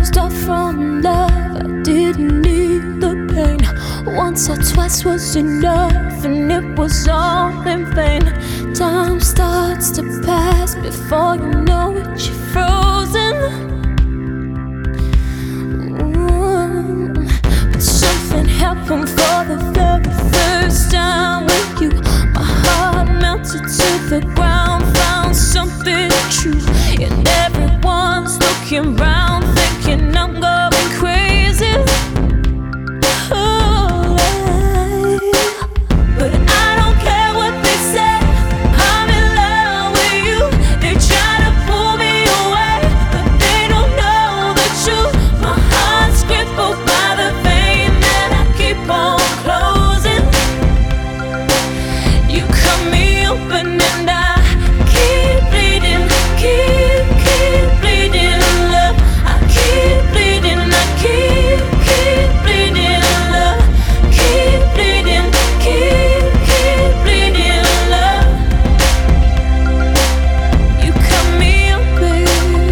closed off from love. I didn't need the pain. Once or twice was enough, and it was all in vain. Time starts to pass before you know it, you're frozen. But something happened for the very first time with you. My heart melted to the ground, found something true. And everyone's looking round, thinking I'm going crazy. Oh, but I don't care what they say. I'm in love with you. They try to pull me away, but they don't know the truth. My heart's crippled by the vein that I keep on closing. You cut me open and I keep bleeding, keep bleeding, love. I keep bleeding, I keep bleeding, love. Keep bleeding, keep bleeding, love. You cut me open.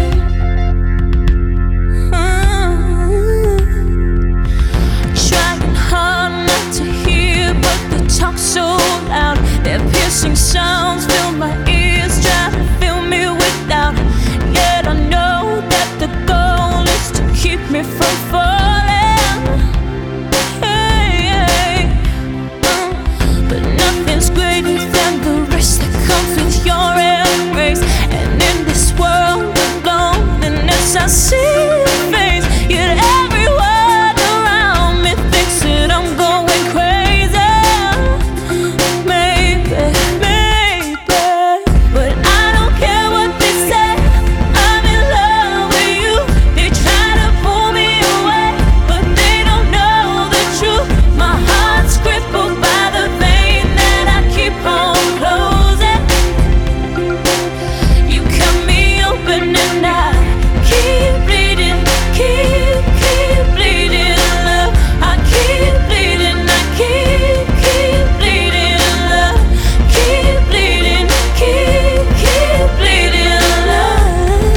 Trying hard not to hear, but they talk so loud. Their piercing sounds fill my ears, try to fill me with doubt. Yet I know that the goal is to keep me from falling. Hey, hey. But nothing's greater than the risk that comes with your embrace. And in this world of loneliness, I see your face. Yet everyone around me thinks that I'm going crazy. Maybe, but I don't care what they say. I'm in love with you. They try to pull me away, but they don't know the truth. My heart's crippled by the vein that I keep on closing. You cut me open and I keep bleeding, keep bleeding, love. I keep bleeding, I keep bleeding, love. Keep bleeding, keep bleeding, love.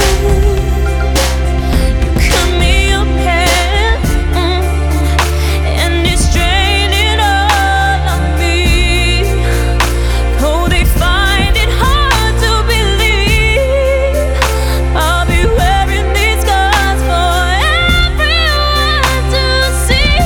You cut me open, and it's draining all of me. Oh, they find it hard to believe I'll be wearing these scars for everyone to see.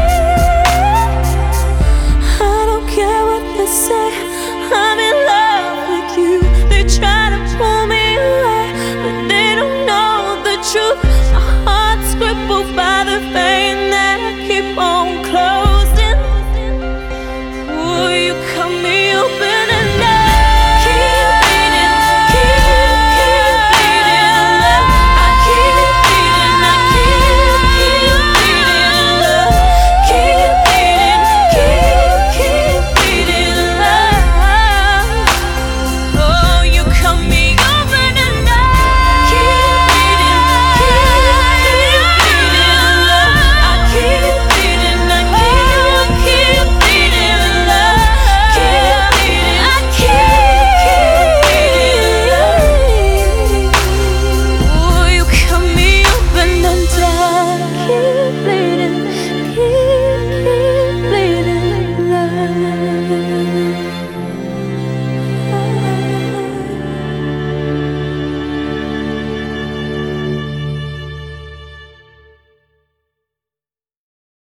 I don't care what they say. I'm in love with you. They try to pull me away, but they don't know the truth. My heart's crippled by the vein that I keep on closing. Will you cut me open and I keep bleeding, keep bleeding, love. I keep bleeding, I keep bleeding, love. Keep bleeding, keep bleeding, love. Oh, you cut me open and I keep bleeding, love. I keep bleeding, I keep bleeding, love. Keep bleeding, I keep bleeding, love. Oh, you cut me open and I keep bleeding, keep bleeding, love.